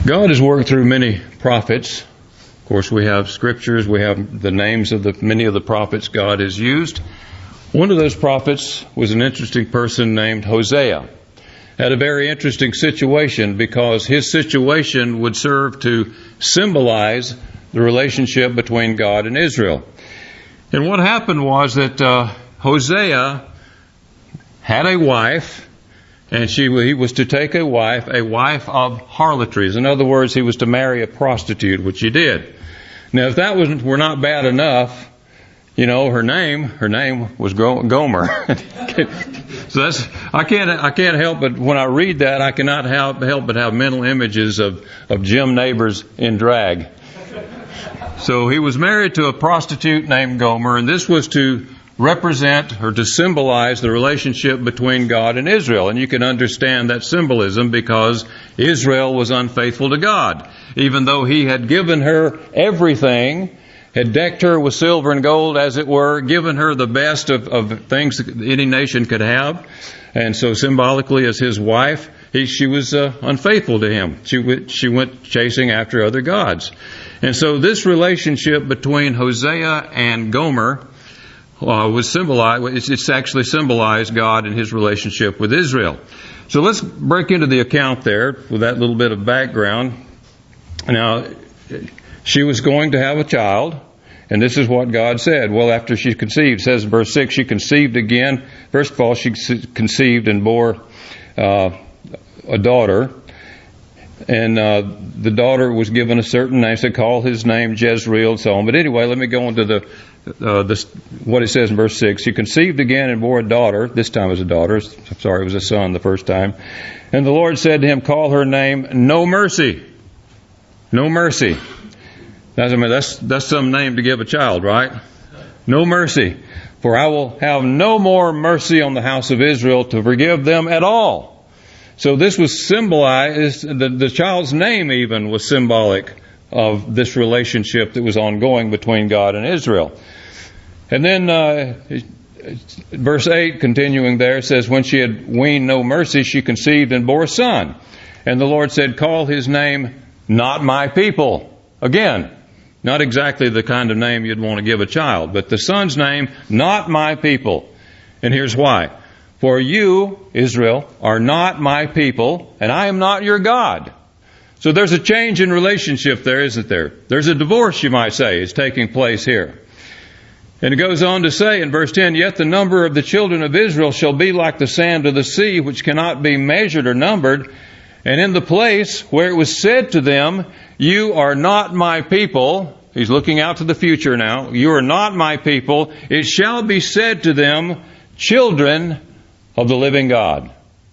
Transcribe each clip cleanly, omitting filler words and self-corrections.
God has worked through many prophets. Of course, we have scriptures, we have the names of many of the prophets God has used. One of those prophets was an interesting person named Hosea. Had a very interesting situation because his situation would serve to symbolize the relationship between God and Israel. And what happened was that Hosea had a wife, and he was to take a wife of harlotries. In other words, he was to marry a prostitute, which he did. Now, if that were not bad enough, her name was Gomer. So I can't help but when I read that, I cannot help but have mental images of Jim Nabors in drag. So he was married to a prostitute named Gomer, and this was to represent or to symbolize the relationship between God and Israel. And you can understand that symbolism because Israel was unfaithful to God. Even though he had given her everything, had decked her with silver and gold, as it were, given her the best of things that any nation could have. And so symbolically as his wife, she was unfaithful to him. She went chasing after other gods. And so this relationship between Hosea and Gomer was symbolized. It's actually symbolized God and his relationship with Israel. So let's break into the account there with that little bit of background. Now, she was going to have a child, and this is what God said. Well, after she conceived, it says in verse 6, she conceived again. First of all, she conceived and bore a daughter. And the daughter was given a certain name, so call his name Jezreel and so on. But anyway, let me go into what it says in verse 6. She conceived again and bore a daughter. This time it was a daughter. I'm sorry, it was a son the first time. And the Lord said to him, call her name No Mercy. No Mercy. That's some name to give a child, right? No mercy. For I will have no more mercy on the house of Israel to forgive them at all. So this was symbolized, the child's name even was symbolic of this relationship that was ongoing between God and Israel. And then verse 8, continuing there, says, when she had weaned no mercy, she conceived and bore a son. And the Lord said, call his name Not My People. Again, not exactly the kind of name you'd want to give a child, but the son's name, Not My People. And here's why. For you, Israel, are not my people, and I am not your God. So there's a change in relationship there, isn't there? There's a divorce, you might say, is taking place here. And it goes on to say in verse 10, yet the number of the children of Israel shall be like the sand of the sea, which cannot be measured or numbered. And in the place where it was said to them, you are not my people, he's looking out to the future now, you are not my people, it shall be said to them, children of the living God.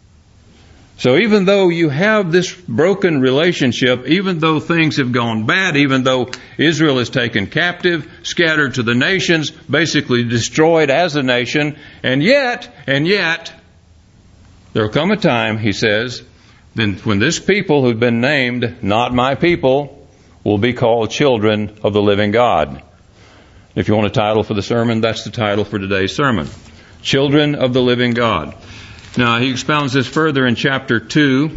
So even though you have this broken relationship, even though things have gone bad, even though Israel is taken captive, scattered to the nations, basically destroyed as a nation, and yet, there will come a time, he says, then when this people who've been named Not My People will be called children of the living God. If you want a title for the sermon, that's the title for today's sermon. Children of the living God. Now, he expounds this further in chapter 2,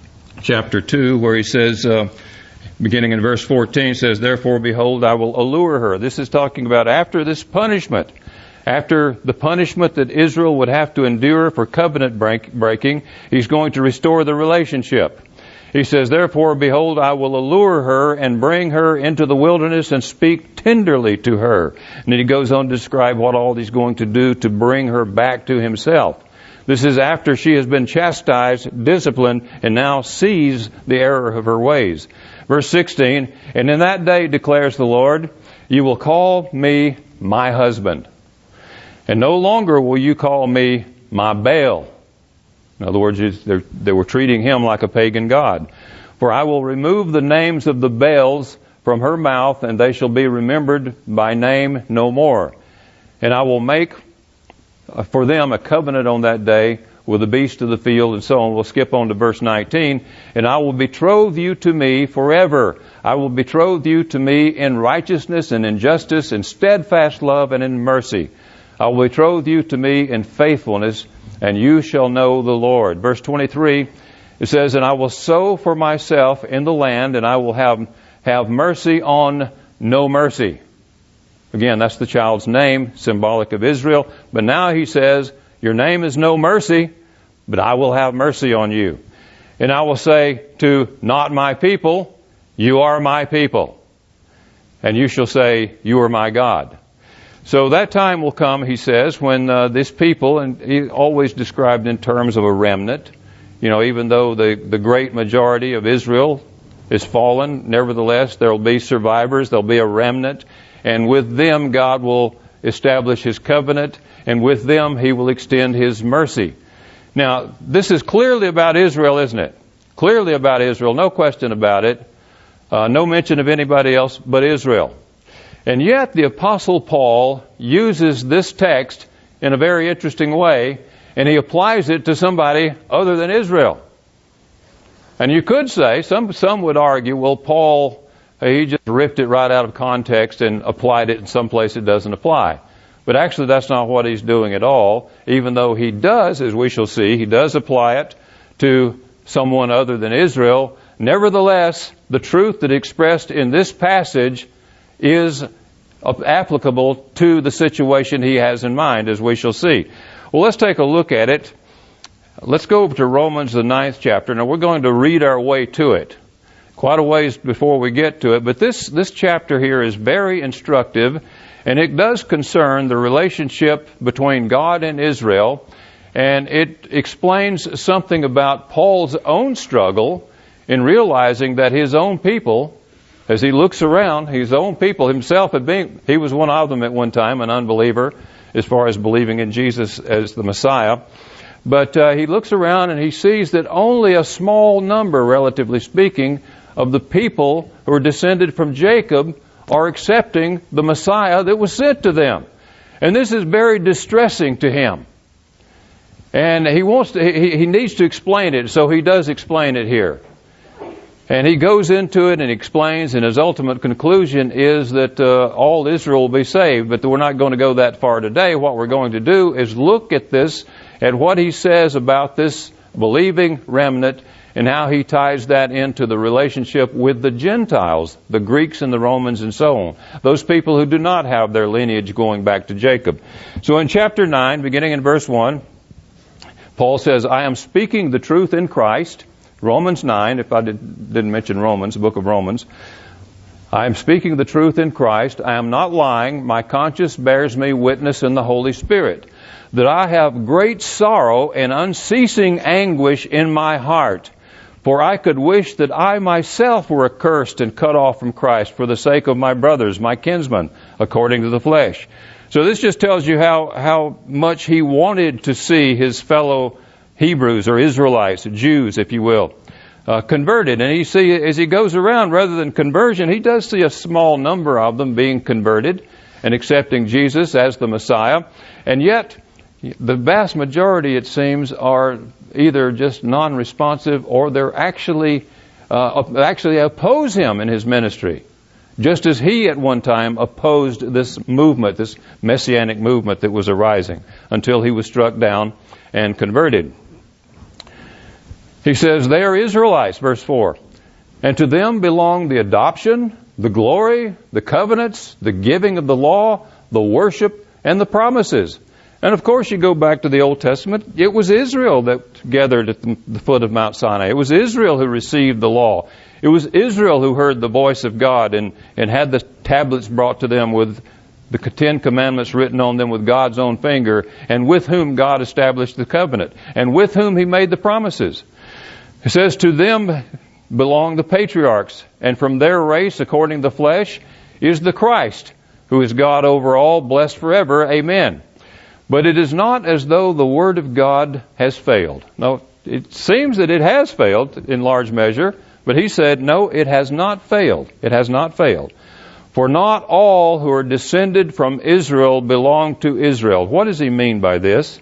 where he says, beginning in verse 14, says, therefore, behold, I will allure her. This is talking about after this punishment, after the punishment that Israel would have to endure for covenant breaking, he's going to restore the relationship. He says, therefore, behold, I will allure her and bring her into the wilderness and speak tenderly to her. And then he goes on to describe what all he's going to do to bring her back to himself. This is after she has been chastised, disciplined, and now sees the error of her ways. Verse 16, and in that day, declares the Lord, you will call me my husband. And no longer will you call me my Baal. In other words, they were treating him like a pagan god. For I will remove the names of the Baals from her mouth, and they shall be remembered by name no more. And I will make for them a covenant on that day with the beasts of the field, and so on. We'll skip on to verse 19. And I will betroth you to me forever. I will betroth you to me in righteousness and in justice, in steadfast love and in mercy. I will betroth you to me in faithfulness, and you shall know the Lord. Verse 23, It says, and I will sow for myself in the land, and I will have mercy on no mercy. Again, that's the child's name, symbolic of Israel. But now he says, your name is no mercy, but I will have mercy on you. And I will say to not my people, you are my people. And you shall say, you are my God. So that time will come, he says, when this people, and he always described in terms of a remnant, even though the great majority of Israel is fallen, nevertheless, there will be survivors, there will be a remnant, and with them God will establish His covenant, and with them He will extend His mercy. Now, this is clearly about Israel, isn't it? Clearly about Israel, no question about it. No mention of anybody else but Israel. And yet the Apostle Paul uses this text in a very interesting way, and he applies it to somebody other than Israel. And you could say, some would argue, well, Paul, he just ripped it right out of context and applied it in some place it doesn't apply. But actually that's not what he's doing at all, even though he does, as we shall see, he does apply it to someone other than Israel. Nevertheless, the truth that expressed in this passage is applicable to the situation he has in mind, as we shall see. Well, let's take a look at it. Let's go over to Romans, the 9th chapter. Now, we're going to read our way to it. Quite a ways before we get to it, but this chapter here is very instructive, and it does concern the relationship between God and Israel, and it explains something about Paul's own struggle in realizing that his own people, as he looks around, his own people himself, he was one of them at one time, an unbeliever, as far as believing in Jesus as the Messiah. But he looks around and he sees that only a small number, relatively speaking, of the people who are descended from Jacob are accepting the Messiah that was sent to them. And this is very distressing to him. And he needs to explain it, so he does explain it here. And he goes into it and explains, and his ultimate conclusion is that all Israel will be saved. But we're not going to go that far today. What we're going to do is look at this, at what he says about this believing remnant, and how he ties that into the relationship with the Gentiles, the Greeks and the Romans and so on. Those people who do not have their lineage going back to Jacob. So in chapter 9, beginning in verse 1, Paul says, I am speaking the truth in Christ. Romans 9, if I didn't mention Romans, the book of Romans. I am speaking the truth in Christ. I am not lying. My conscience bears me witness in the Holy Spirit that I have great sorrow and unceasing anguish in my heart. For I could wish that I myself were accursed and cut off from Christ for the sake of my brothers, my kinsmen, according to the flesh. So this just tells you how much he wanted to see his fellow Hebrews or Israelites, Jews, if you will, converted. And as he goes around, rather than conversion, he does see a small number of them being converted and accepting Jesus as the Messiah. And yet, the vast majority, it seems, are either just non-responsive or they're actually oppose him in his ministry, just as he at one time opposed this movement, this messianic movement that was arising, until he was struck down and converted. He says, they are Israelites, verse 4, and to them belong the adoption, the glory, the covenants, the giving of the law, the worship, and the promises. And of course, you go back to the Old Testament, it was Israel that gathered at the foot of Mount Sinai. It was Israel who received the law. It was Israel who heard the voice of God and had the tablets brought to them with the 10 commandments written on them with God's own finger, and with whom God established the covenant, and with whom He made the promises. It says, to them belong the patriarchs, and from their race, according to the flesh, is the Christ, who is God over all, blessed forever. Amen. But it is not as though the word of God has failed. No, it seems that it has failed in large measure, but he said, no, it has not failed. It has not failed. For not all who are descended from Israel belong to Israel. What does he mean by this?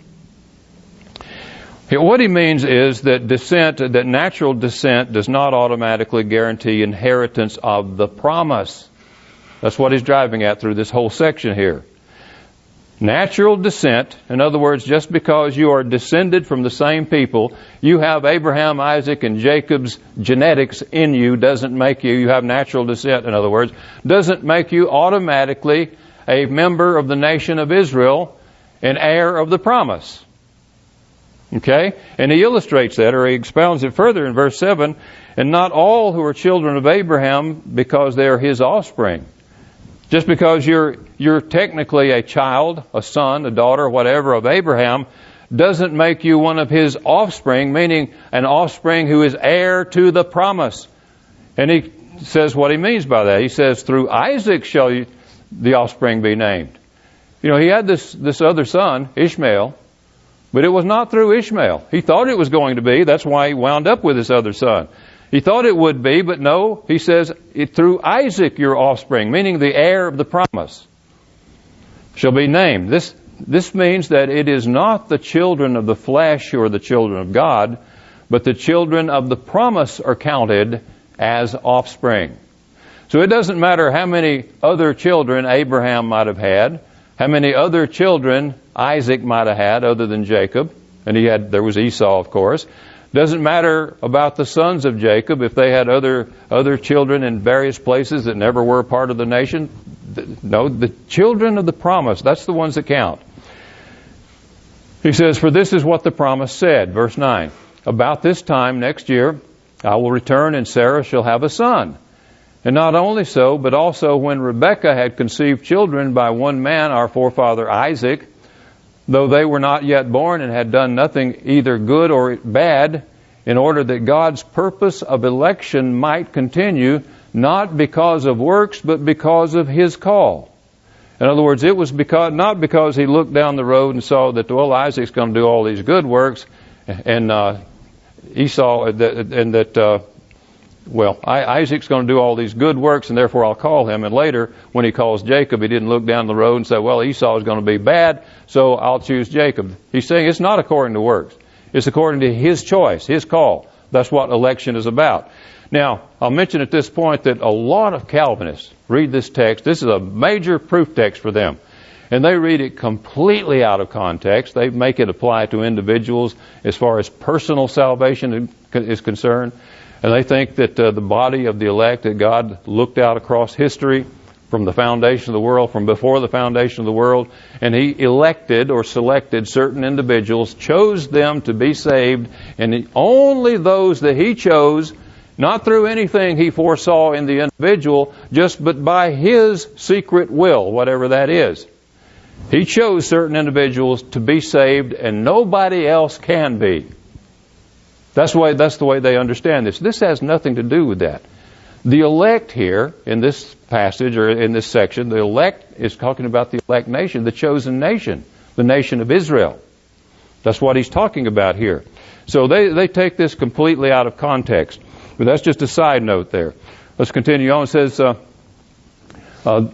What he means is that natural descent does not automatically guarantee inheritance of the promise. That's what he's driving at through this whole section here. Natural descent, in other words, just because you are descended from the same people, you have Abraham, Isaac, and Jacob's genetics in you, doesn't make you have natural descent, in other words, doesn't make you automatically a member of the nation of Israel and heir of the promise. Okay? And he illustrates that, or he expounds it further in verse 7, and not all who are children of Abraham because they are his offspring. Just because you're technically a child, a son, a daughter, whatever of Abraham, doesn't make you one of his offspring, meaning an offspring who is heir to the promise. And he says what he means by that. He says, through Isaac shall the offspring be named. You know, he had this other son, Ishmael, but it was not through Ishmael. He thought it was going to be. That's why he wound up with this other son. He thought it would be, but no, he says, through Isaac your offspring, meaning the heir of the promise, shall be named. This means that it is not the children of the flesh who are the children of God, but the children of the promise are counted as offspring. So it doesn't matter how many other children Abraham might have had, how many other children Isaac might have had other than Jacob, and there was Esau, of course. Doesn't matter about the sons of Jacob if they had other children in various places that never were part of the nation. No, the children of the promise, that's the ones that count. He says, for this is what the promise said, verse 9. About this time next year I will return and Sarah shall have a son. And not only so, but also when Rebekah had conceived children by one man, our forefather Isaac, though they were not yet born and had done nothing either good or bad, in order that God's purpose of election might continue, not because of works, but because of his call. In other words, it was not because he looked down the road and saw that, well, Isaac's going to do all these good works, and Esau, Isaac's going to do all these good works, and therefore I'll call him. And later, when he calls Jacob, he didn't look down the road and say, well, Esau is going to be bad, so I'll choose Jacob. He's saying it's not according to works. It's according to his choice, his call. That's what election is about. Now, I'll mention at this point that a lot of Calvinists read this text. This is a major proof text for them. And they read it completely out of context. They make it apply to individuals as far as personal salvation is concerned. And they think that the body of the elect, that God looked out across history from the foundation of the world, from before the foundation of the world, and he elected or selected certain individuals, chose them to be saved, and only those that he chose, not through anything he foresaw in the individual, but by his secret will, whatever that is. He chose certain individuals to be saved, and nobody else can be. That's the way they understand this. This has nothing to do with that. The elect here, in this passage, or in this section, the elect is talking about the elect nation, the chosen nation, the nation of Israel. That's what he's talking about here. So they take this completely out of context. But that's just a side note there. Let's continue on. It says, again,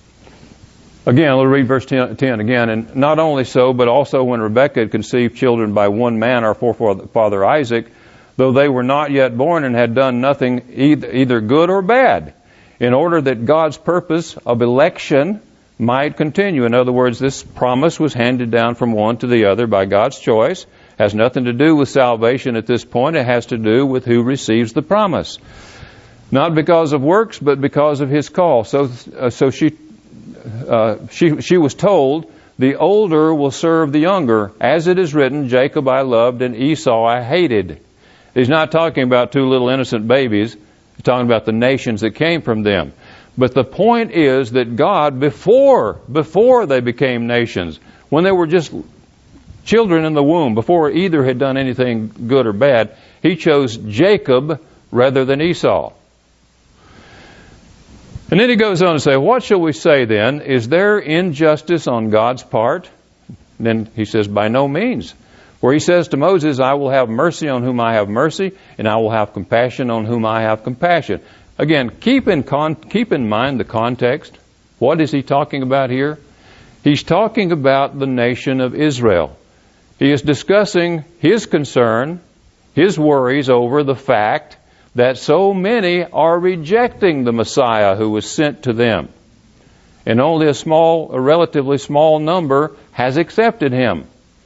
we'll read verse 10 again. And not only so, but also when Rebekah had conceived children by one man, our forefather Isaac, though they were not yet born and had done nothing either good or bad, in order that God's purpose of election might continue. In other words, this promise was handed down from one to the other by God's choice. Has nothing to do with salvation at this point. It has to do with who receives the promise. Not because of works, but because of his call. So she was told, the older will serve the younger. As it is written, Jacob I loved and Esau I hated. He's not talking about two little innocent babies. He's talking about the nations that came from them. But the point is that God, before they became nations, when they were just children in the womb, before either had done anything good or bad, he chose Jacob rather than Esau. And then he goes on to say, what shall we say then? Is there injustice on God's part? And then he says, by no means. For he says to Moses, I will have mercy on whom I have mercy, and I will have compassion on whom I have compassion. Again, keep in mind the context. What is he talking about here? He's talking about the nation of Israel. He is discussing his concern, his worries over the fact that so many are rejecting the Messiah who was sent to them. And only a relatively small number has accepted him.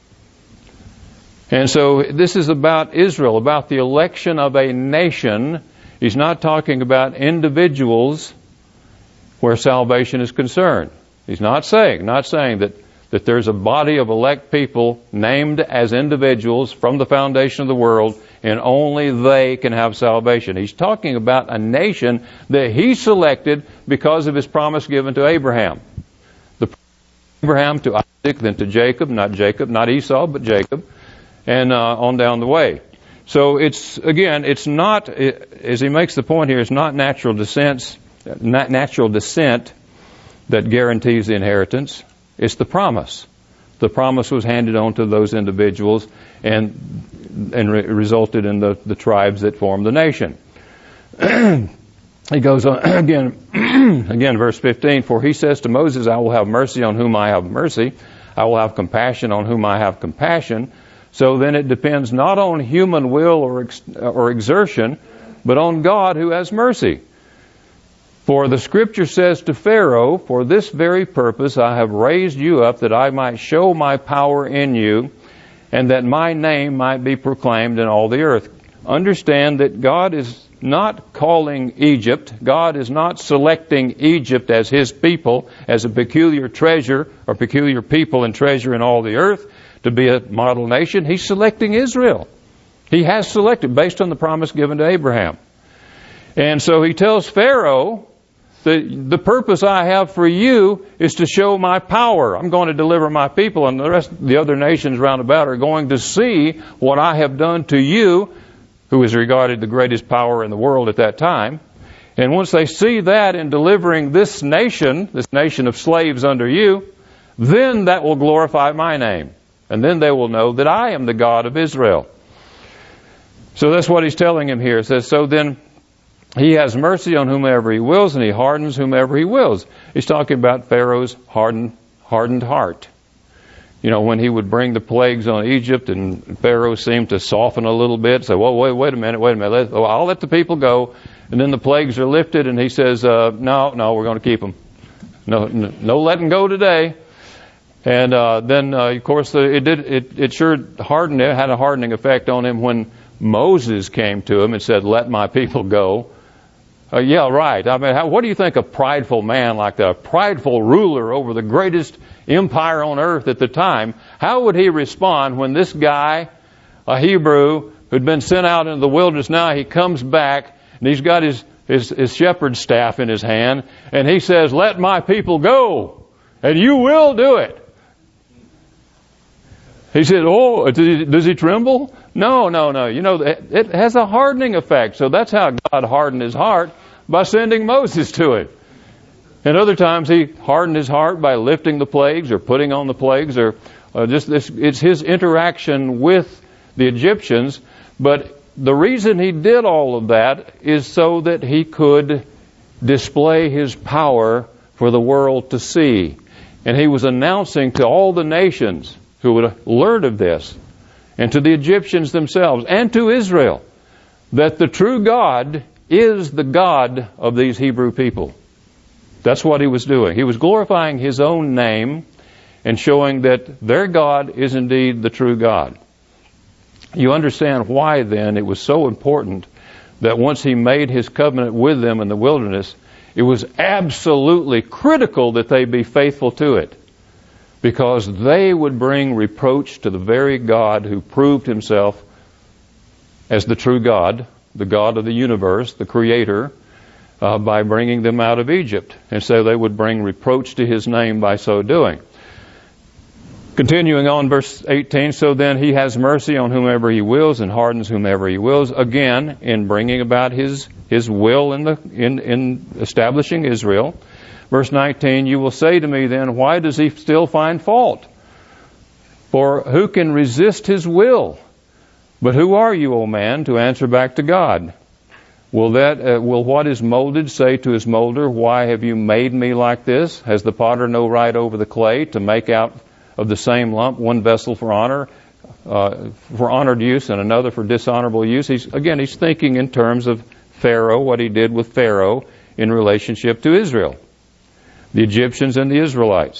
And so this is about Israel, about the election of a nation. He's not talking about individuals where salvation is concerned. He's not saying that there's a body of elect people named as individuals from the foundation of the world, and only they can have salvation. He's talking about a nation that he selected because of his promise given to Abraham. The Abraham to Isaac, then to Jacob, not Esau, but Jacob, and on down the way. So it's not, as he makes the point here, it's not natural descent that guarantees the inheritance. It's the promise. The promise was handed on to those individuals and resulted in the tribes that formed the nation. He goes on again, verse 15, for he says to Moses, I will have mercy on whom I have mercy. I will have compassion on whom I have compassion. So then it depends not on human will or exertion, but on God who has mercy. For the Scripture says to Pharaoh, for this very purpose I have raised you up, that I might show my power in you, and that my name might be proclaimed in all the earth. Understand that God is not calling Egypt, God is not selecting Egypt as his people, as a peculiar treasure or peculiar people and treasure in all the earth to be a model nation. He's selecting Israel. He has selected based on the promise given to Abraham. And so he tells Pharaoh, the purpose I have for you is to show my power. I'm going to deliver my people, and the other nations round about are going to see what I have done to you, who is regarded the greatest power in the world at that time. And once they see that in delivering this nation of slaves under you, then that will glorify my name. And then they will know that I am the God of Israel. So that's what he's telling him here. It says, so then he has mercy on whomever he wills, and he hardens whomever he wills. He's talking about Pharaoh's hardened heart. You know, when he would bring the plagues on Egypt, and Pharaoh seemed to soften a little bit, say, well, wait a minute. I'll let the people go. And then the plagues are lifted, and he says, no, we're going to keep them. No letting go today. And then, of course, it sure hardened. It had a hardening effect on him when Moses came to him and said, let my people go. Yeah, right. I mean, what do you think a prideful man like that, a prideful ruler over the greatest empire on earth at the time, how would he respond when this guy, a Hebrew, who'd been sent out into the wilderness, now he comes back and he's got his shepherd's staff in his hand, and he says, let my people go, and you will do it. He said, oh, does he tremble? No. You know, it has a hardening effect. So that's how God hardened his heart, by sending Moses to it. And other times he hardened his heart by lifting the plagues or putting on the plagues, or just this. It's his interaction with the Egyptians. But the reason he did all of that is so that he could display his power for the world to see. And he was announcing to all the nations who would have learned of this, and to the Egyptians themselves, and to Israel, that the true God is the God of these Hebrew people. That's what he was doing. He was glorifying his own name and showing that their God is indeed the true God. You understand why then it was so important that once he made his covenant with them in the wilderness, it was absolutely critical that they be faithful to it, because they would bring reproach to the very God who proved himself as the true God, the God of the universe, the Creator, by bringing them out of Egypt. And so they would bring reproach to his name by so doing. Continuing on, verse 18, so then he has mercy on whomever he wills and hardens whomever he wills, again in bringing about his will in establishing Israel. Verse 19, you will say to me then, why does he still find fault? For who can resist his will? But who are you, O man, to answer back to God? Will what is molded say to his molder, why have you made me like this? Has the potter no right over the clay to make out of the same lump one vessel for honor, for honored use, and another for dishonorable use? He's thinking in terms of Pharaoh, what he did with Pharaoh in relationship to Israel. the Egyptians and the Israelites.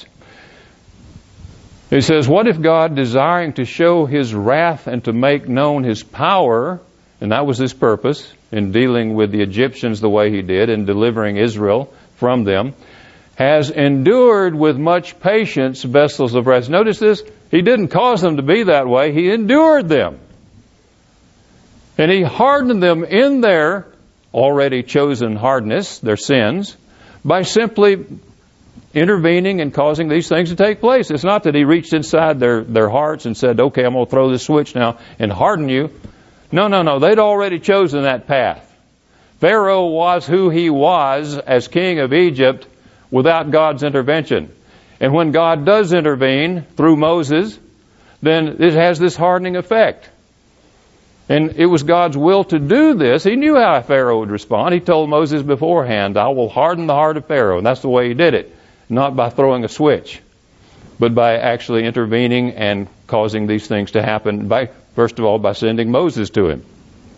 He says, what if God, desiring to show His wrath and to make known His power, and that was His purpose in dealing with the Egyptians the way He did and delivering Israel from them, has endured with much patience vessels of wrath. Notice this, He didn't cause them to be that way, He endured them. And He hardened them in their already chosen hardness, their sins, by simply intervening and causing these things to take place. It's not that He reached inside their hearts and said, okay, I'm going to throw this switch now and harden you. No. They'd already chosen that path. Pharaoh was who he was as king of Egypt without God's intervention. And when God does intervene through Moses, then it has this hardening effect. And it was God's will to do this. He knew how Pharaoh would respond. He told Moses beforehand, I will harden the heart of Pharaoh. And that's the way He did it. Not by throwing a switch, but by actually intervening and causing these things to happen, first of all, by sending Moses to him.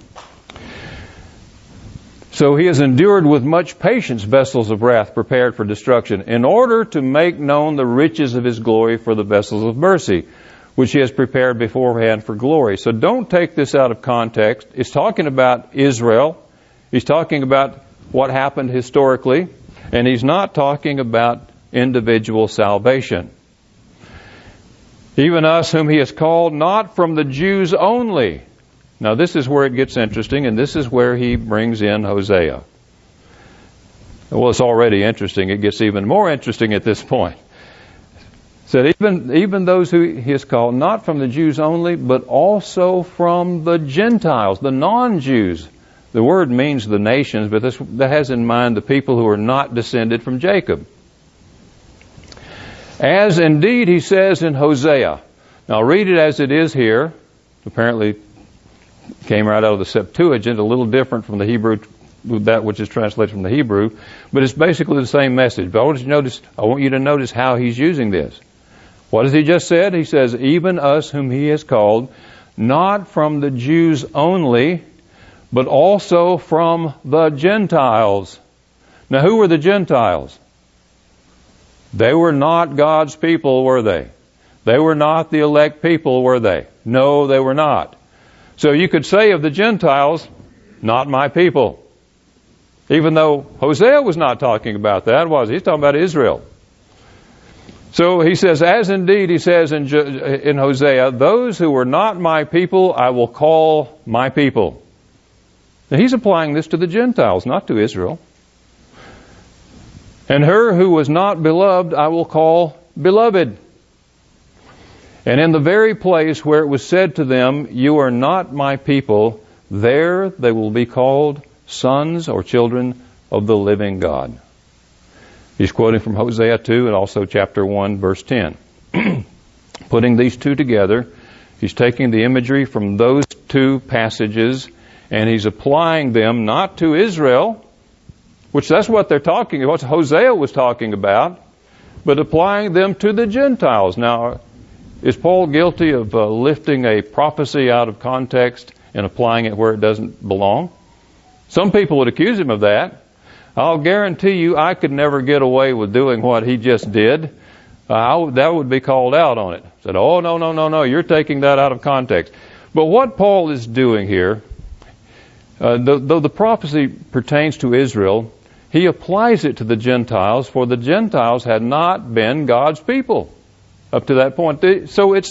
So He has endured with much patience vessels of wrath prepared for destruction, in order to make known the riches of His glory for the vessels of mercy, which He has prepared beforehand for glory. So don't take this out of context. It's talking about Israel. He's talking about what happened historically, and He's not talking about individual salvation. Even us whom He has called, not from the Jews only. Now this is where it gets interesting, and this is where He brings in Hosea. Well, it's already interesting. It gets even more interesting at this point. Said even those who He has called, not from the Jews only, but also from the Gentiles, the non-Jews. The word means the nations, but that has in mind the people who are not descended from Jacob. As indeed He says in Hosea. Now read it as it is here. Apparently came right out of the Septuagint, a little different from the Hebrew, that which is translated from the Hebrew, but it's basically the same message. But I want you to notice how He's using this. What has He just said? He says, even us whom He has called, not from the Jews only, but also from the Gentiles. Now who were the Gentiles? They were not God's people, were they? They were not the elect people, were they? No, they were not. So you could say of the Gentiles, not my people. Even though Hosea was not talking about that, was he? He's talking about Israel. So he says, as indeed He says in Hosea, those who were not my people, I will call my people. Now He's applying this to the Gentiles, not to Israel. And her who was not beloved, I will call beloved. And in the very place where it was said to them, you are not my people, there they will be called sons or children of the living God. He's quoting from Hosea 2 and also chapter 1, verse 10. Putting these two together, he's taking the imagery from those two passages and he's applying them not to Israel, which that's what they're talking about, what Hosea was talking about, but applying them to the Gentiles. Now, is Paul guilty of lifting a prophecy out of context and applying it where it doesn't belong? Some people would accuse him of that. I'll guarantee you I could never get away with doing what he just did. That would be called out on it. Said, oh, no, you're taking that out of context. But what Paul is doing here, though the prophecy pertains to Israel, he applies it to the Gentiles, for the Gentiles had not been God's people up to that point. So it's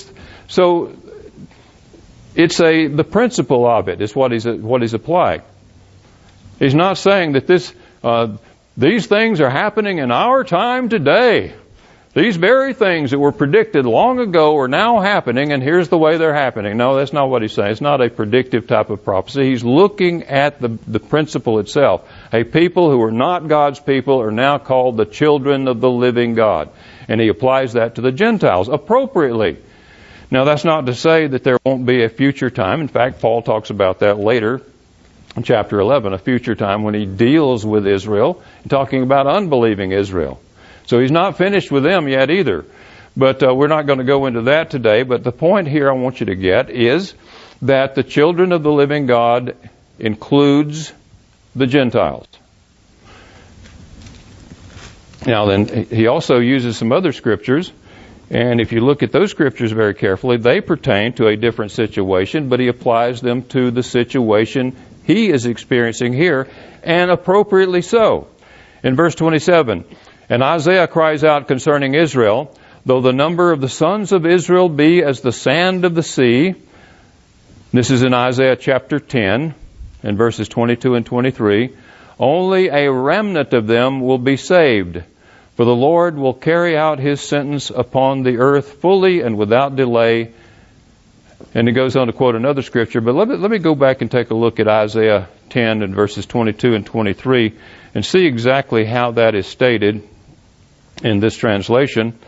the principle of it is what he's applying. He's not saying that these things are happening in our time today. These very things that were predicted long ago are now happening, and here's the way they're happening. No, that's not what he's saying. It's not a predictive type of prophecy. He's looking at the principle itself. A people who are not God's people are now called the children of the living God. And he applies that to the Gentiles appropriately. Now, that's not to say that there won't be a future time. In fact, Paul talks about that later in chapter 11, a future time when he deals with Israel, talking about unbelieving Israel. So he's not finished with them yet either. But we're not going to go into that today. But the point here I want you to get is that the children of the living God includes the Gentiles. Now then, he also uses some other scriptures, and if you look at those scriptures very carefully, they pertain to a different situation, but he applies them to the situation he is experiencing here, and appropriately so. In verse 27, and Isaiah cries out concerning Israel, though the number of the sons of Israel be as the sand of the sea. This is in Isaiah chapter 10, and verses 22 and 23. Only a remnant of them will be saved, for the Lord will carry out his sentence upon the earth fully and without delay. And he goes on to quote another scripture, but let me go back and take a look at Isaiah 10 and verses 22 and 23 and see exactly how that is stated in this translation.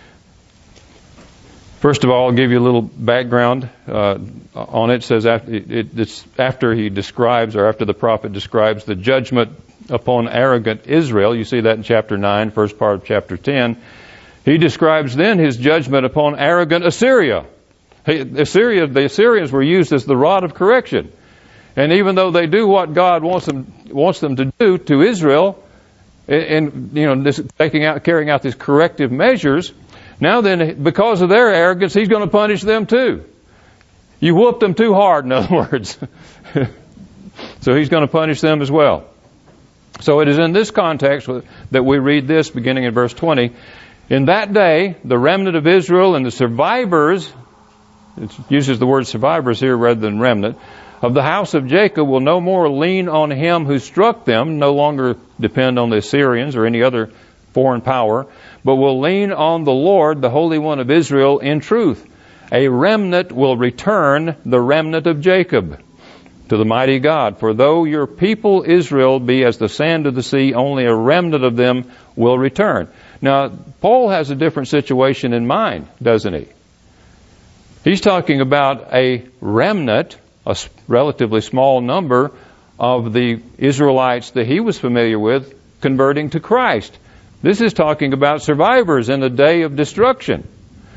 First of all, I'll give you a little background on it. It says it's after he describes, or after the prophet describes the judgment upon arrogant Israel. You see that in chapter 9, first part of chapter 10. He describes then his judgment upon arrogant Assyria. The Assyrians were used as the rod of correction. And even though they do what God wants them to do to Israel, and carrying out these corrective measures, now then, because of their arrogance, he's going to punish them too. You whooped them too hard, in other words. So he's going to punish them as well. So it is in this context that we read this, beginning in verse 20. In that day, the remnant of Israel and the survivors, it uses the word survivors here rather than remnant, of the house of Jacob will no more lean on him who struck them, no longer depend on the Assyrians or any other foreign power, but will lean on the Lord, the Holy One of Israel, in truth. A remnant will return, the remnant of Jacob, to the mighty God. For though your people Israel be as the sand of the sea, only a remnant of them will return. Now, Paul has a different situation in mind, doesn't he? He's talking about a remnant, a relatively small number of the Israelites that he was familiar with converting to Christ. This is talking about survivors in the day of destruction.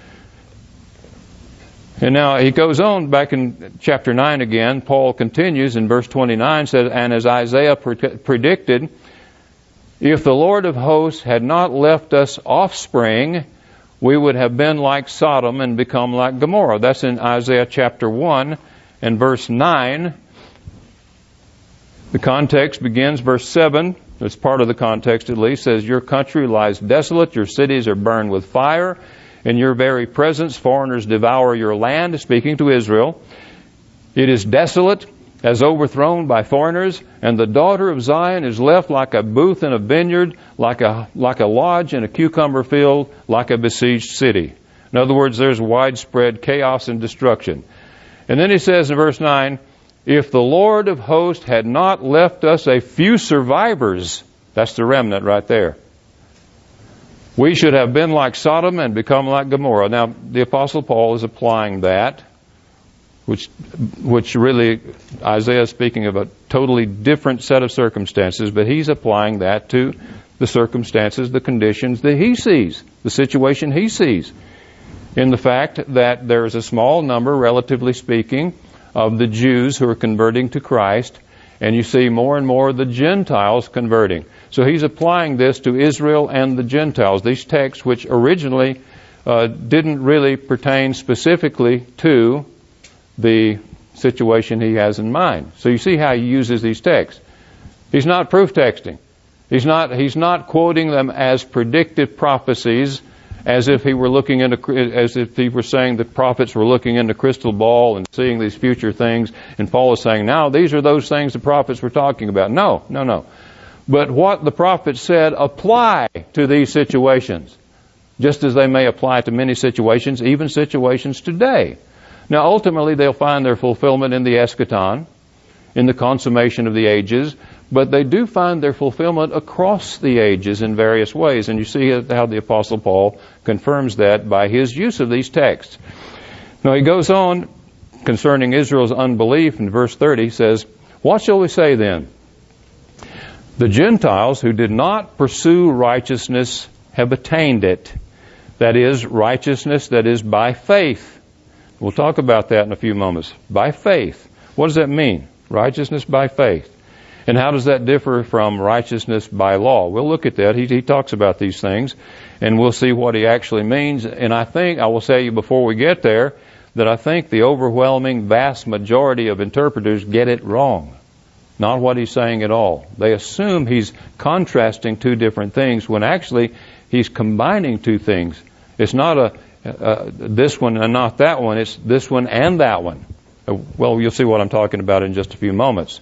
And now he goes on back in chapter 9 again. Paul continues in verse 29, says, and as Isaiah predicted, if the Lord of hosts had not left us offspring, we would have been like Sodom and become like Gomorrah. That's in Isaiah chapter 1 and verse 9. The context begins, verse 7. It's part of the context at least, says, your country lies desolate, your cities are burned with fire. In your very presence, foreigners devour your land, speaking to Israel. It is desolate, as overthrown by foreigners, and the daughter of Zion is left like a booth in a vineyard, like a lodge in a cucumber field, like a besieged city. In other words, there's widespread chaos and destruction. And then he says in verse 9, if the Lord of hosts had not left us a few survivors, that's the remnant right there, we should have been like Sodom and become like Gomorrah. Now, the Apostle Paul is applying that, which really, Isaiah is speaking of a totally different set of circumstances, but he's applying that to the circumstances, the conditions that he sees, the situation he sees, in the fact that there is a small number, relatively speaking, of the Jews who are converting to Christ, and you see more and more of the Gentiles converting. So he's applying this to Israel and the Gentiles, these texts which originally didn't really pertain specifically to the situation he has in mind. So you see how he uses these texts. He's not proof texting. He's not quoting them as predictive prophecies, as if he were saying the prophets were looking in the crystal ball and seeing these future things, and Paul is saying, now these are those things the prophets were talking about. No. But what the prophets said apply to these situations, just as they may apply to many situations, even situations today. Now ultimately they'll find their fulfillment in the eschaton, in the consummation of the ages, but they do find their fulfillment across the ages in various ways. And you see how the Apostle Paul confirms that by his use of these texts. Now he goes on concerning Israel's unbelief in verse 30, he says, what shall we say then? The Gentiles who did not pursue righteousness have attained it. That is, righteousness that is by faith. We'll talk about that in a few moments. By faith. What does that mean? Righteousness by faith. And how does that differ from righteousness by law? We'll look at that. He talks about these things, and we'll see what he actually means. And I will say you before we get there, that I think the overwhelming vast majority of interpreters get it wrong. Not what he's saying at all. They assume he's contrasting two different things when actually he's combining two things. It's not this one and not that one. It's this one and that one. Well, you'll see what I'm talking about in just a few moments.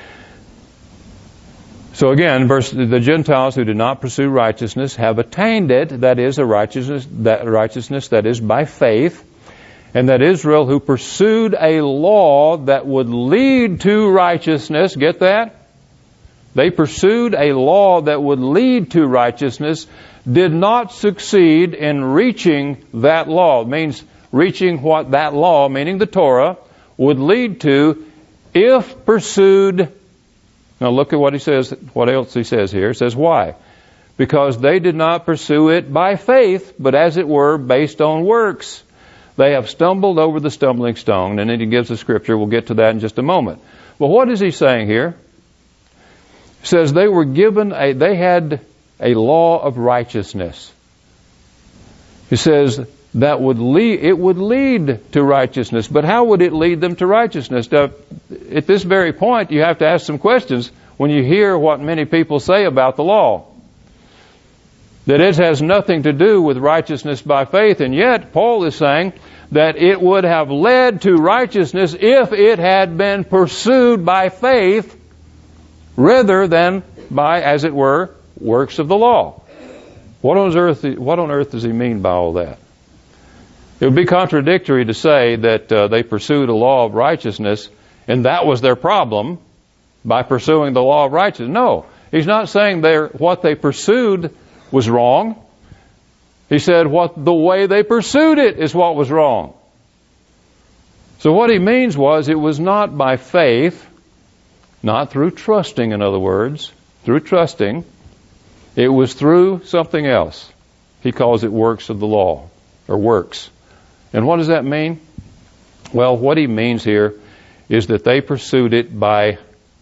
So again, the Gentiles who did not pursue righteousness have attained it, that is, a righteousness that is by faith, and that Israel who pursued a law that would lead to righteousness, get that? They pursued a law that would lead to righteousness, did not succeed in reaching that law. It means reaching what that law, meaning the Torah, would lead to if pursued. Now look at what he says, what else he says here. He says, why? Because they did not pursue it by faith, but as it were, based on works. They have stumbled over the stumbling stone. And then he gives the scripture. We'll get to that in just a moment. But what is he saying here? He says they had a law of righteousness. He says that it would lead to righteousness. But how would it lead them to righteousness? Now, at this very point, you have to ask some questions when you hear what many people say about the law. That it has nothing to do with righteousness by faith, and yet Paul is saying that it would have led to righteousness if it had been pursued by faith rather than by, as it were, works of the law. What on earth does he mean by all that? It would be contradictory to say that they pursued a law of righteousness and that was their problem by pursuing the law of righteousness. No, he's not saying what they pursued was wrong. He said the way they pursued it is what was wrong. So what he means was it was not by faith, not through trusting, in other words, through trusting. It was through something else. He calls it works of the law, or works. And what does that mean? Well, what he means here is that they pursued it by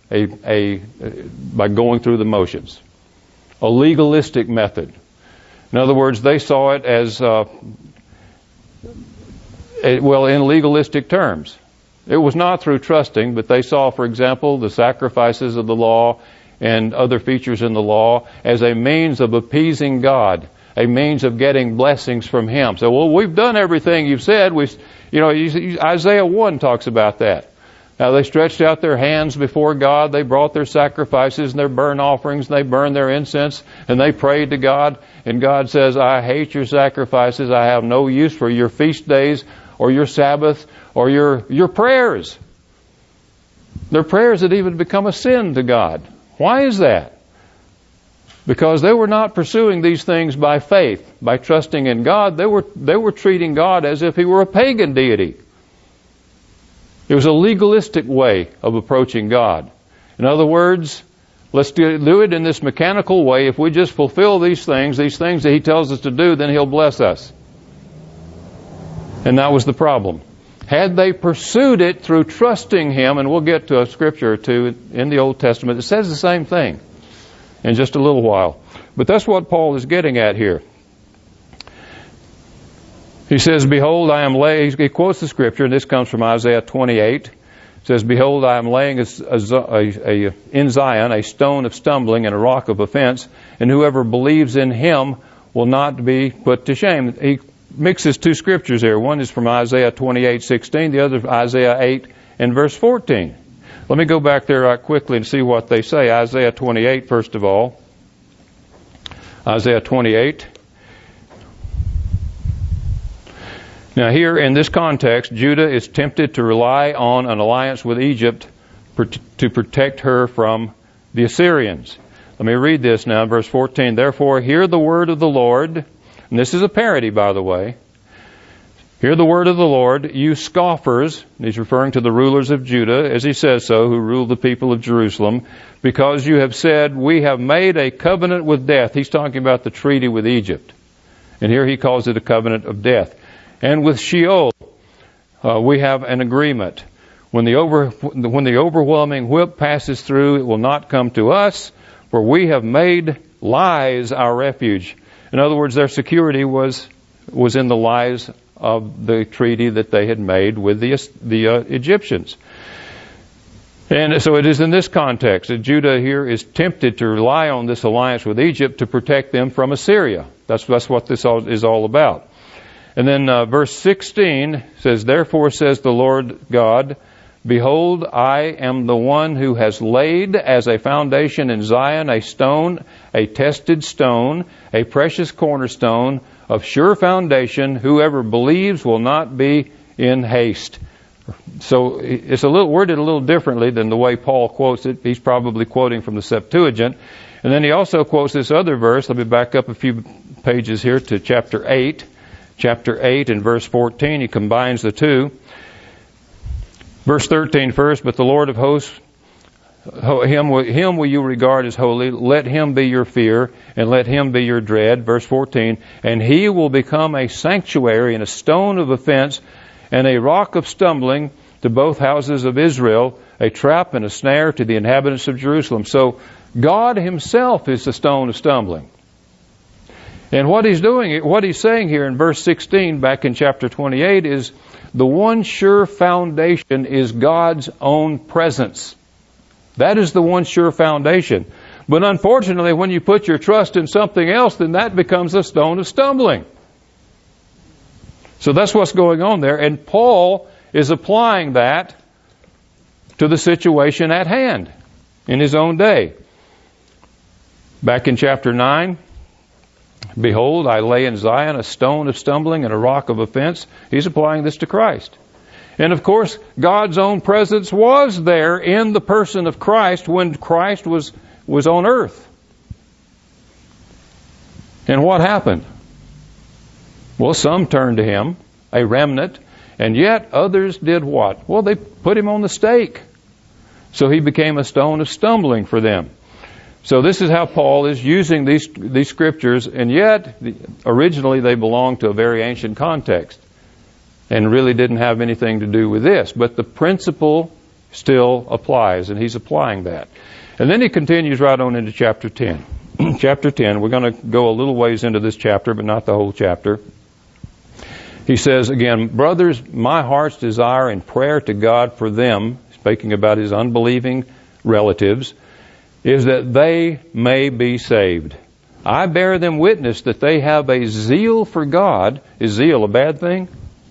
going through the motions. A legalistic method. In other words, they saw it as, in legalistic terms. It was not through trusting, but they saw, for example, the sacrifices of the law and other features in the law as a means of appeasing God, a means of getting blessings from Him. So, well, we've done everything you've said. Isaiah 1 talks about that. Now, they stretched out their hands before God. They brought their sacrifices and their burnt offerings, and they burned their incense, and they prayed to God. And God says, I hate your sacrifices. I have no use for your feast days or your Sabbath or your prayers. Their prayers had even become a sin to God. Why is that? Because they were not pursuing these things by faith, by trusting in God. They were treating God as if He were a pagan deity. It was a legalistic way of approaching God. In other words, let's do it in this mechanical way. If we just fulfill these things that He tells us to do, then He'll bless us. And that was the problem. Had they pursued it through trusting Him, and we'll get to a scripture or two in the Old Testament that says the same thing in just a little while. But that's what Paul is getting at here. He says, behold, I am laying, he quotes the scripture, and this comes from Isaiah 28. It says, behold, I am laying in Zion a stone of stumbling and a rock of offense, and whoever believes in Him will not be put to shame. He mixes two scriptures here. One is from Isaiah 28:16, the other Isaiah 8 and verse 14. Let me go back there right quickly and see what they say. Isaiah 28, first of all. Isaiah 28. Now here in this context, Judah is tempted to rely on an alliance with Egypt to protect her from the Assyrians. Let me read this now, verse 14. Therefore, hear the word of the Lord. And this is a parody, by the way. Hear the word of the Lord, you scoffers. And he's referring to the rulers of Judah, as he says so, who rule the people of Jerusalem, because you have said, we have made a covenant with death. He's talking about the treaty with Egypt. And here he calls it a covenant of death. And with Sheol, we have an agreement. When the overwhelming whip passes through, it will not come to us, for we have made lies our refuge. In other words, their security was in the lies of the treaty that they had made with the Egyptians. And so it is in this context that Judah here is tempted to rely on this alliance with Egypt to protect them from Assyria. That's what this is all about. And then verse 16 says, "Therefore says the Lord God, Behold, I am the one who has laid as a foundation in Zion a stone, a tested stone, a precious cornerstone of sure foundation. Whoever believes will not be in haste." So it's worded a little differently than the way Paul quotes it. He's probably quoting from the Septuagint. And then he also quotes this other verse. Let me back up a few pages here to chapter 8. Chapter 8 and verse 14, he combines the two. Verse 13 first, "But the Lord of hosts, him will you regard as holy. Let him be your fear, and let him be your dread." Verse 14, "And he will become a sanctuary and a stone of offense and a rock of stumbling to both houses of Israel, a trap and a snare to the inhabitants of Jerusalem." So God himself is the stone of stumbling. And what he's saying here in verse 16 back in chapter 28 is the one sure foundation is God's own presence. That is the one sure foundation. But unfortunately, when you put your trust in something else, then that becomes a stone of stumbling. So that's what's going on there. And Paul is applying that to the situation at hand in his own day. Back in chapter 9, "Behold, I lay in Zion a stone of stumbling and a rock of offense." He's applying this to Christ. And of course, God's own presence was there in the person of Christ when Christ was on earth. And what happened? Well, some turned to him, a remnant, and yet others did what? Well, they put him on the stake. So he became a stone of stumbling for them. So this is how Paul is using these scriptures, and yet originally they belong to a very ancient context and really didn't have anything to do with this. But the principle still applies, and he's applying that. And then he continues right on into chapter 10. Chapter 10, we're going to go a little ways into this chapter, but not the whole chapter. He says again, "Brothers, my heart's desire and prayer to God for them," speaking about his unbelieving relatives, "is that they may be saved. I bear them witness that they have a zeal for God." Is zeal a bad thing?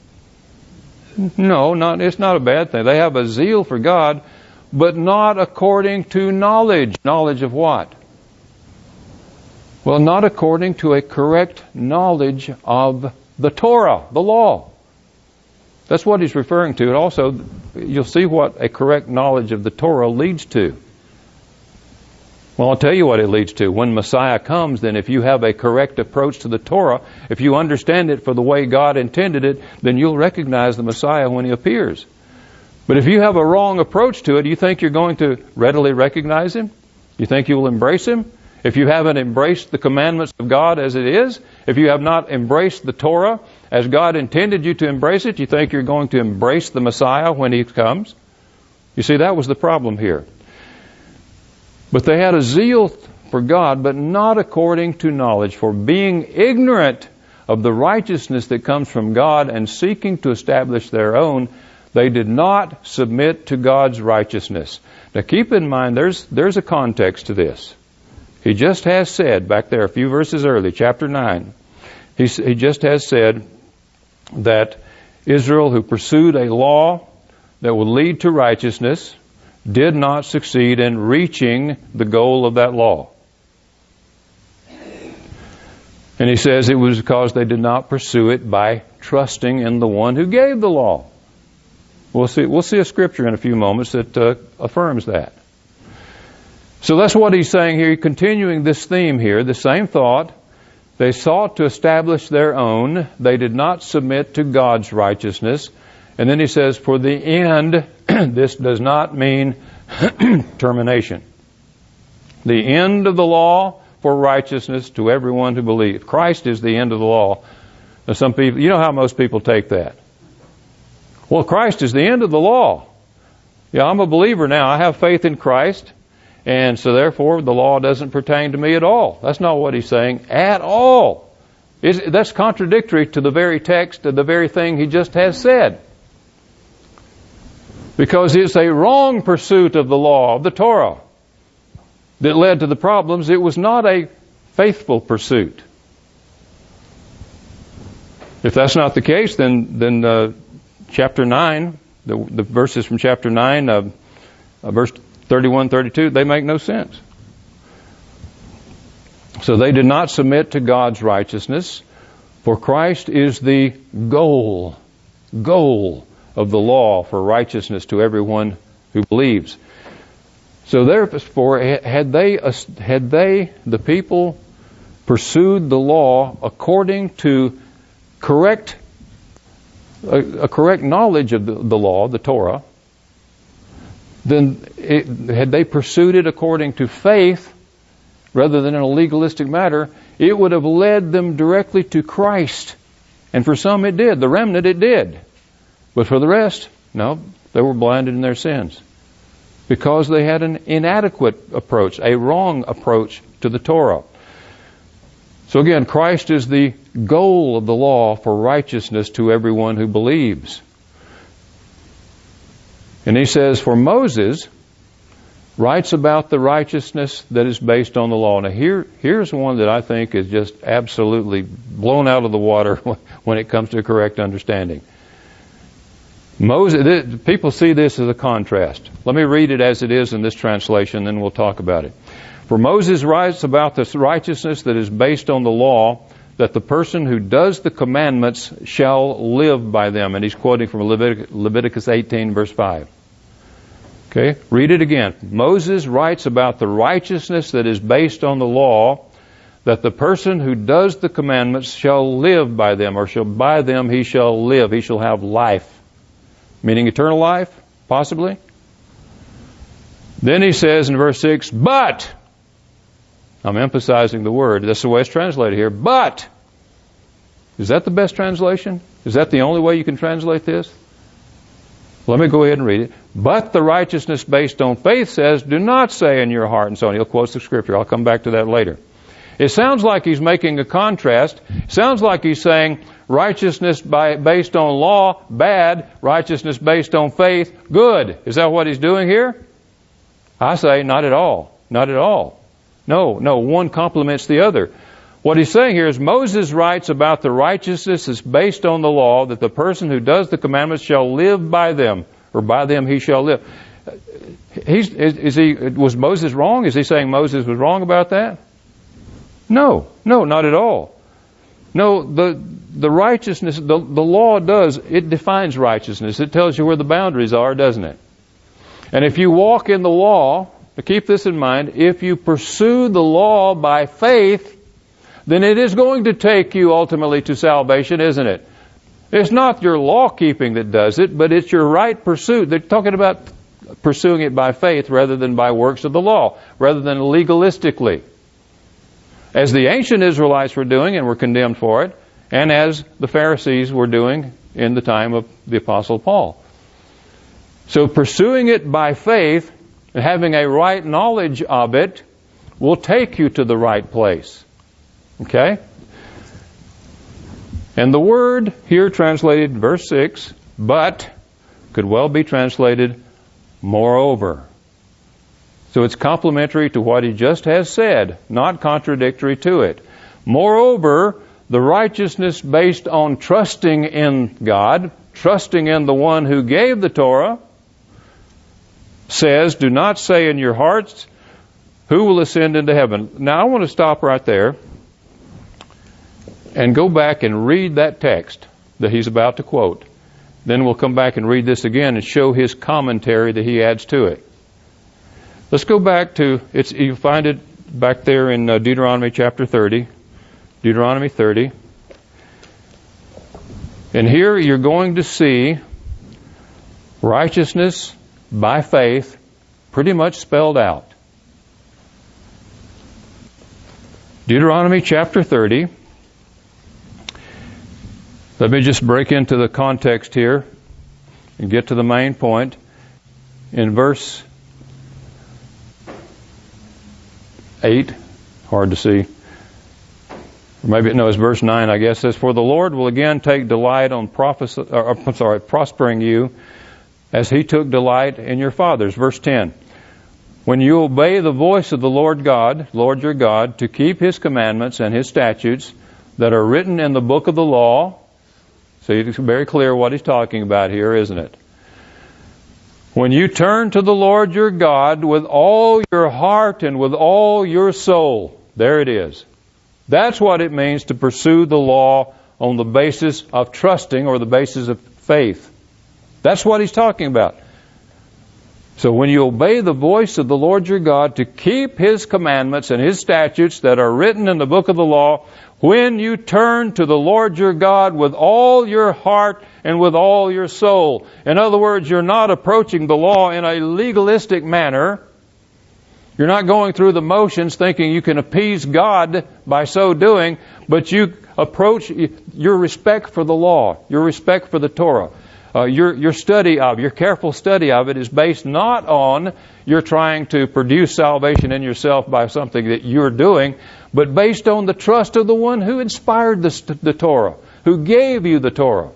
No, it's not a bad thing. They have a zeal for God, but not according to knowledge. Knowledge of what? Well, not according to a correct knowledge of the Torah, the law. That's what he's referring to. And also, you'll see what a correct knowledge of the Torah leads to. Well, I'll tell you what it leads to. When Messiah comes, then if you have a correct approach to the Torah, if you understand it for the way God intended it, then you'll recognize the Messiah when he appears. But if you have a wrong approach to it, you think you're going to readily recognize him? You think you will embrace him? If you haven't embraced the commandments of God as it is, if you have not embraced the Torah as God intended you to embrace it, you think you're going to embrace the Messiah when he comes? You see, that was the problem here. But they had a zeal for God, but not according to knowledge, for being ignorant of the righteousness that comes from God and seeking to establish their own, they did not submit to God's righteousness. Now keep in mind, there's a context to this. He just has said, back there a few verses early, chapter 9, he just has said that Israel, who pursued a law that would lead to righteousness, did not succeed in reaching the goal of that law. And he says it was because they did not pursue it by trusting in the one who gave the law. We'll see a scripture in a few moments that affirms that. So that's what he's saying here, continuing this theme here, the same thought. They sought to establish their own. They did not submit to God's righteousness. And then he says, for the end, this does not mean termination. The end of the law for righteousness to everyone who believes. Christ is the end of the law. Now some people, you know how most people take that. Well, Christ is the end of the law. Yeah, I'm a believer now. I have faith in Christ, and so therefore the law doesn't pertain to me at all. That's not what he's saying at all. That's contradictory to the very text of the very thing he just has said. Because it's a wrong pursuit of the law, of the Torah, that led to the problems. It was not a faithful pursuit. If that's not the case, then chapter 9, the verses from chapter 9, verse 31, 32, they make no sense. So they did not submit to God's righteousness, for Christ is the goal of the law for righteousness to everyone who believes. So therefore, had they, the people, pursued the law according to a correct knowledge of the law, the Torah, then had they pursued it according to faith rather than in a legalistic matter, it would have led them directly to Christ. And for some it did. The remnant it did. But for the rest, no, they were blinded in their sins. Because they had an inadequate approach, a wrong approach to the Torah. So again, Christ is the goal of the law for righteousness to everyone who believes. And he says, for Moses writes about the righteousness that is based on the law. Now here's one that I think is just absolutely blown out of the water when it comes to correct understanding. Moses, people see this as a contrast. Let me read it as it is in this translation, then we'll talk about it. For Moses writes about this righteousness that is based on the law, that the person who does the commandments shall live by them. And he's quoting from Leviticus 18, verse 5. Okay, read it again. Moses writes about the righteousness that is based on the law, that the person who does the commandments shall live by them, or by them he shall live. He shall have life. Meaning eternal life, possibly. Then he says in verse 6, but, I'm emphasizing the word, that's the way it's translated here, but, is that the best translation? Is that the only way you can translate this? Let me go ahead and read it. But the righteousness based on faith says, do not say in your heart, and so on. He'll quote the scripture. I'll come back to that later. It sounds like he's making a contrast. It sounds like he's saying righteousness based on law, bad. Righteousness based on faith, good. Is that what he's doing here? I say not at all. Not at all. No, one complements the other. What he's saying here is Moses writes about the righteousness that's based on the law, that the person who does the commandments shall live by them, or by them he shall live. Was Moses wrong? Is he saying Moses was wrong about that? No, not at all. No, the righteousness, the law it defines righteousness. It tells you where the boundaries are, doesn't it? And if you walk in the law, to keep this in mind, if you pursue the law by faith, then it is going to take you ultimately to salvation, isn't it? It's not your law keeping that does it, but it's your right pursuit. They're talking about pursuing it by faith rather than by works of the law, rather than legalistically. As the ancient Israelites were doing and were condemned for it, and as the Pharisees were doing in the time of the Apostle Paul. So pursuing it by faith and having a right knowledge of it will take you to the right place. Okay? And the word here translated, verse 6, but, could well be translated, moreover. So it's complementary to what he just has said, not contradictory to it. Moreover, the righteousness based on trusting in God, trusting in the one who gave the Torah, says, do not say in your hearts, who will ascend into heaven? Now I want to stop right there and go back and read that text that he's about to quote. Then we'll come back and read this again and show his commentary that he adds to it. Let's go back to, you find it back there in Deuteronomy chapter 30. Deuteronomy 30. And here you're going to see righteousness by faith pretty much spelled out. Deuteronomy chapter 30. Let me just break into the context here and get to the main point. in verse 8, hard to see. It's verse 9, I guess. It says, "For the Lord will again take delight on prospering you, as He took delight in your fathers." Verse 10, "When you obey the voice of the Lord your God, to keep His commandments and His statutes that are written in the book of the law." See, it's very clear what He's talking about here, isn't it? "When you turn to the Lord your God with all your heart and with all your soul." There it is. That's what it means to pursue the law on the basis of trusting, or the basis of faith. That's what He's talking about. So when you obey the voice of the Lord your God to keep His commandments and His statutes that are written in the book of the law, when you turn to the Lord your God with all your heart and with all your soul. In other words, you're not approaching the law in a legalistic manner. You're not going through the motions thinking you can appease God by so doing, but you approach your respect for the law, your respect for the Torah. Your study of, your careful study of it is based not on you're trying to produce salvation in yourself by something that you're doing, but based on the trust of the one who inspired the Torah, who gave you the Torah.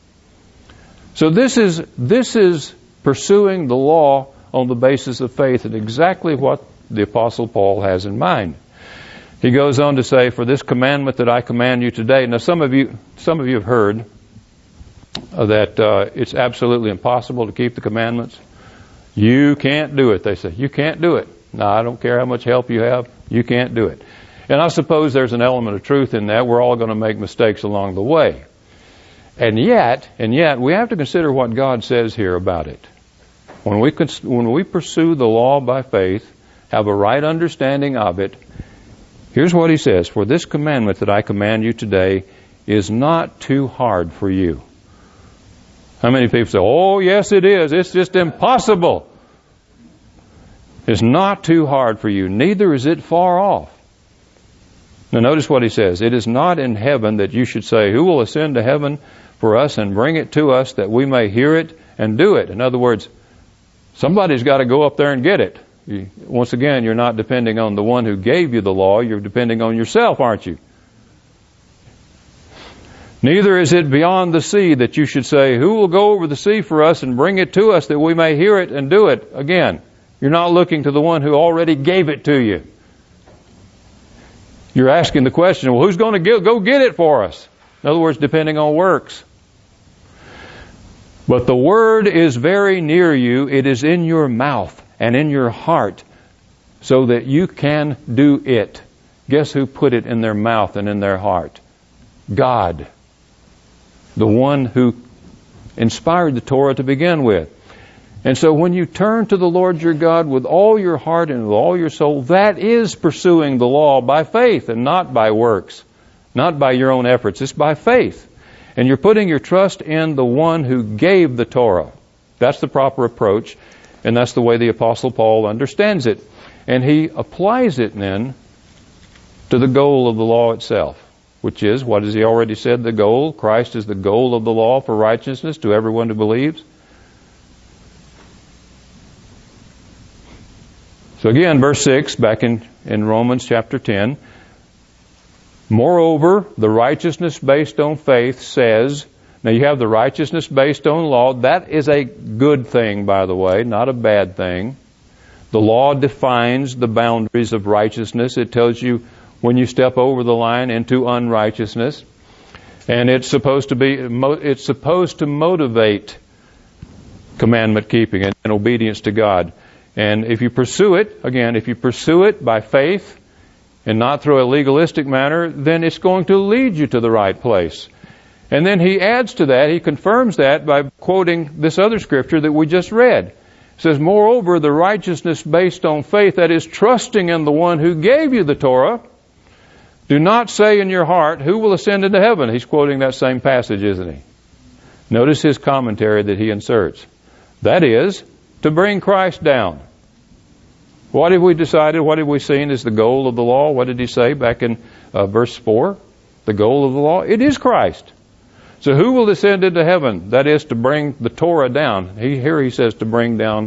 So this is pursuing the law on the basis of faith, and exactly what the Apostle Paul has in mind. He goes on to say, "For this commandment that I command you today." Now some of you have heard that it's absolutely impossible to keep the commandments. You can't do it, they say. You can't do it. No, I don't care how much help you have. You can't do it. And I suppose there's an element of truth in that. We're all going to make mistakes along the way. And yet, we have to consider what God says here about it. When we pursue the law by faith, have a right understanding of it, here's what He says: "For this commandment that I command you today is not too hard for you." How many people say, "Oh, yes, it is. It's just impossible." It's not too hard for you, neither is it far off. Now notice what He says. "It is not in heaven that you should say, 'Who will ascend to heaven for us and bring it to us that we may hear it and do it?'" In other words, somebody's got to go up there and get it. Once again, you're not depending on the one who gave you the law. You're depending on yourself, aren't you? "Neither is it beyond the sea that you should say, 'Who will go over the sea for us and bring it to us that we may hear it and do it?'" Again, you're not looking to the one who already gave it to you. You're asking the question, well, who's going to go get it for us? In other words, depending on works. "But the word is very near you. It is in your mouth and in your heart, so that you can do it." Guess who put it in their mouth and in their heart? God. The one who inspired the Torah to begin with. And so when you turn to the Lord your God with all your heart and with all your soul, that is pursuing the law by faith and not by works, not by your own efforts. It's by faith. And you're putting your trust in the one who gave the Torah. That's the proper approach, and that's the way the Apostle Paul understands it. And he applies it then to the goal of the law itself, which is, what has he already said the goal? Christ is the goal of the law for righteousness to everyone who believes. So again, verse 6, back in Romans chapter 10, "Moreover, the righteousness based on faith says," now you have the righteousness based on law. That is a good thing, by the way, not a bad thing. The law defines the boundaries of righteousness. It tells you when you step over the line into unrighteousness. And it's supposed to motivate commandment keeping and obedience to God. And if you pursue it, again, if you pursue it by faith and not through a legalistic manner, then it's going to lead you to the right place. And then he adds to that, he confirms that by quoting this other scripture that we just read. It says, "Moreover, the righteousness based on faith, that is trusting in the one who gave you the Torah, do not say in your heart, 'Who will ascend into heaven?'" He's quoting that same passage, isn't he? Notice his commentary that he inserts. That is, to bring Christ down. What have we decided? What have we seen is the goal of the law? What did he say back in verse 4? The goal of the law? It is Christ. So who will ascend into heaven? That is to bring the Torah down. Here he says to bring down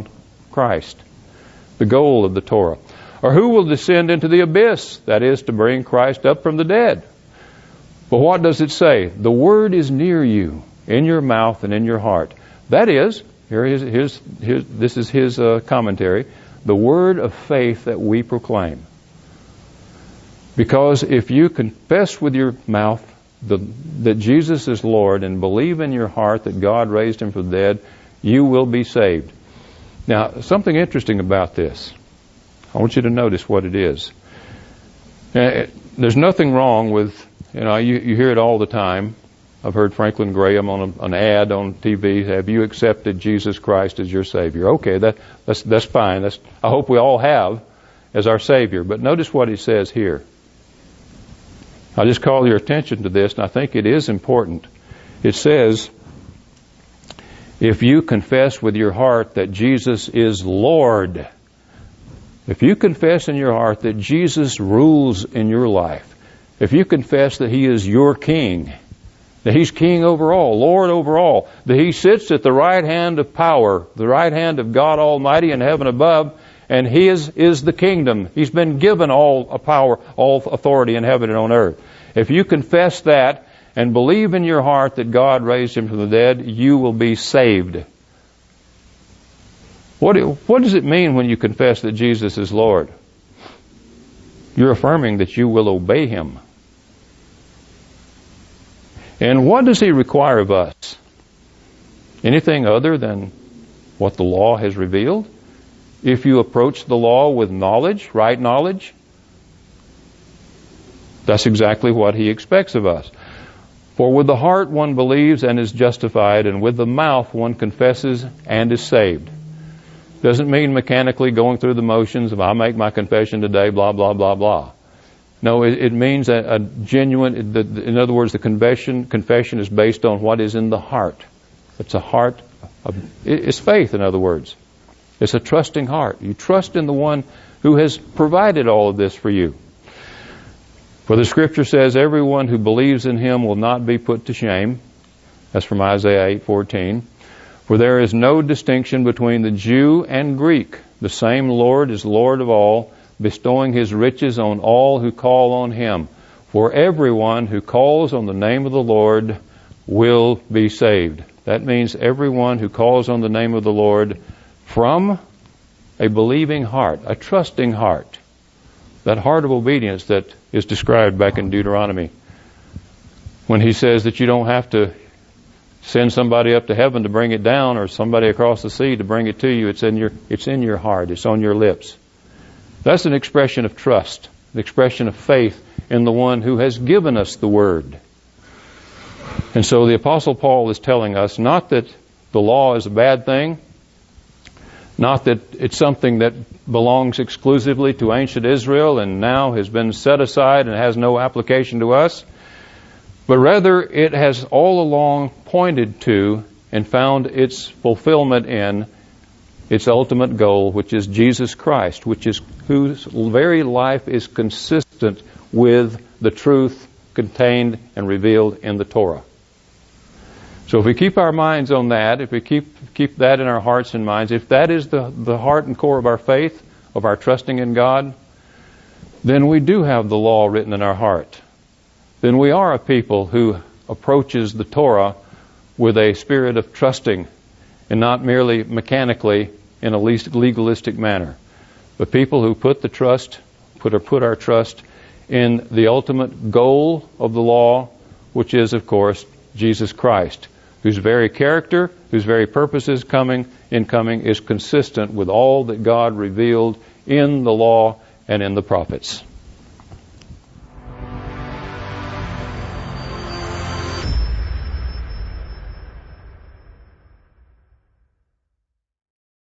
Christ, the goal of the Torah? Or who will descend into the abyss? That is, to bring Christ up from the dead. But what does it say? The word is near you, in your mouth and in your heart. That is, this is his commentary, the word of faith that we proclaim. Because if you confess with your mouth that Jesus is Lord and believe in your heart that God raised him from the dead, you will be saved. Now, something interesting about this. I want you to notice what it is. There's nothing wrong with, you hear it all the time. I've heard Franklin Graham on an ad on TV, have you accepted Jesus Christ as your Savior? Okay, that's fine. I hope we all have as our Savior. But notice what he says here. I'll just call your attention to this, and I think it is important. It says, if you confess with your heart that Jesus is Lord, if you confess in your heart that Jesus rules in your life, if you confess that he is your king, that he's king over all, Lord over all, that he sits at the right hand of power, the right hand of God Almighty in heaven above, and his is the kingdom. He's been given all power, all authority in heaven and on earth. If you confess that and believe in your heart that God raised him from the dead, you will be saved. What does it mean when you confess that Jesus is Lord? You're affirming that you will obey him. And what does he require of us? Anything other than what the law has revealed? If you approach the law with knowledge, right knowledge, that's exactly what he expects of us. For with the heart one believes and is justified, and with the mouth one confesses and is saved. Doesn't mean mechanically going through the motions of, I'll make my confession today, blah, blah, blah, blah. No, it means a genuine, in other words, the confession is based on what is in the heart. It's a heart, it's faith, in other words. It's a trusting heart. You trust in the one who has provided all of this for you. For the Scripture says, everyone who believes in him will not be put to shame. That's from Isaiah 8:14. For there is no distinction between the Jew and Greek. The same Lord is Lord of all, bestowing his riches on all who call on him. For everyone who calls on the name of the Lord will be saved. That means everyone who calls on the name of the Lord from a believing heart, a trusting heart, that heart of obedience that is described back in Deuteronomy, when he says that you don't have to send somebody up to heaven to bring it down or somebody across the sea to bring it to you. It's in your heart. It's on your lips. That's an expression of trust, an expression of faith in the one who has given us the Word. And so the Apostle Paul is telling us not that the law is a bad thing, not that it's something that belongs exclusively to ancient Israel and now has been set aside and has no application to us, but rather it has all along pointed to and found its fulfillment in its ultimate goal, which is Jesus Christ, whose very life is consistent with the truth contained and revealed in the Torah. So if we keep our minds on that, if we keep that in our hearts and minds, if that is the heart and core of our faith, of our trusting in God, then we do have the law written in our heart. Then we are a people who approaches the Torah with a spirit of trusting and not merely mechanically in a legalistic manner, but people who put our trust in the ultimate goal of the law, which is, of course, Jesus Christ, whose very character, whose very purposes is consistent with all that God revealed in the law and in the prophets.